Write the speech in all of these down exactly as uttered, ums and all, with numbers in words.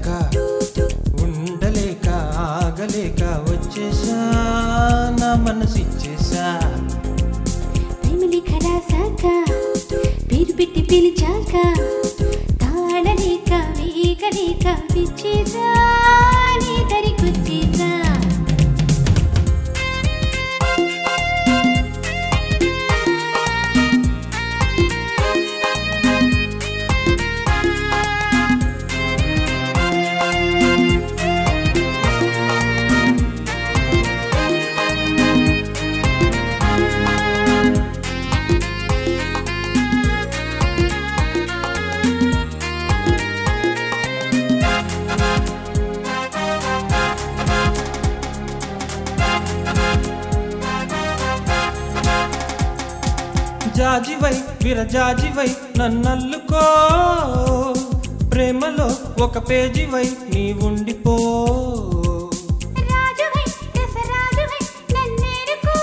కలిశాక ఉండలేక ఆగలేక వచ్చేసా నా మనసు ఇచ్చేసా ప్రేమలేఖ రాసాక పేరు పెట్టి పిలిచాక తాళలేక వేగలేక పిచ్చేసా నీ దరికొచ్చేసా జాజివై విరజాజివై నన్నల్లుకో ప్రేమలో ఒక పేజీవై నీ ఉండిపో రాజువై రసరాజువై నన్నేరుకో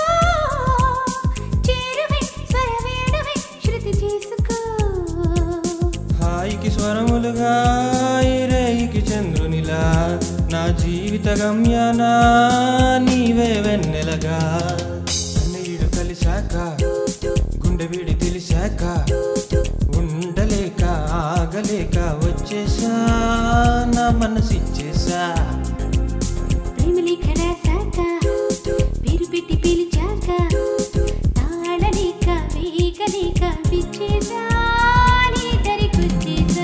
చేరువై స్వరవేణువై శృతి చేసుకో హాయికి స్వరములుగా రేయికి చంద్రునిలా నా జీవిత గమ్యాన నీవే వెన్నెలగా నీడు కలిశాక గుండె వీడి తెలిసాక ఉండలేక ఆగలేక వచ్చేసా నా మనసు ఇచ్చేసా ప్రేమలేఖ రాసాక పేరు పెట్టి పిలిచాక తాళలేక వేగలేక పిచ్చేసా నీ దరికొచ్చేసా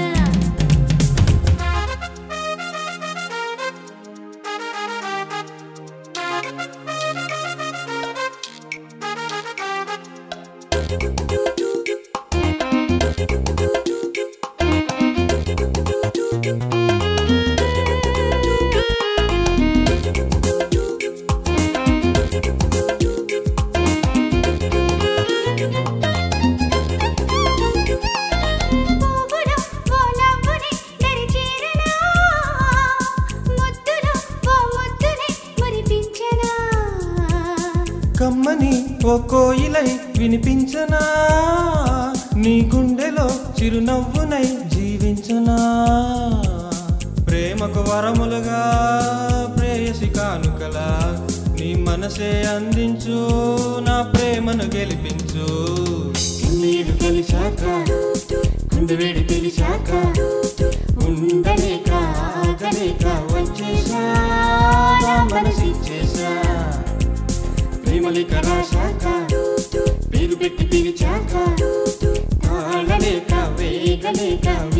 కమ్మని ఓ కోయిలై వినిపించనా నీ గుండెలో చిరునవ్వునై జీవించనా ప్రేమకు వరములుగా ప్రేయసి కానుకలా నీ మనసే అందించు నా ప్రేమను గెలిపించు నీరు కలిశాక గుండె వేడి తెలిసాక ఉండలేక ఆగలేక వచ్చేసా నా మనసు ఇచ్చేసా ప్రేమలేఖ రాశాక పేరు పెట్టి పిలిచాక తాళలేక వేగలేక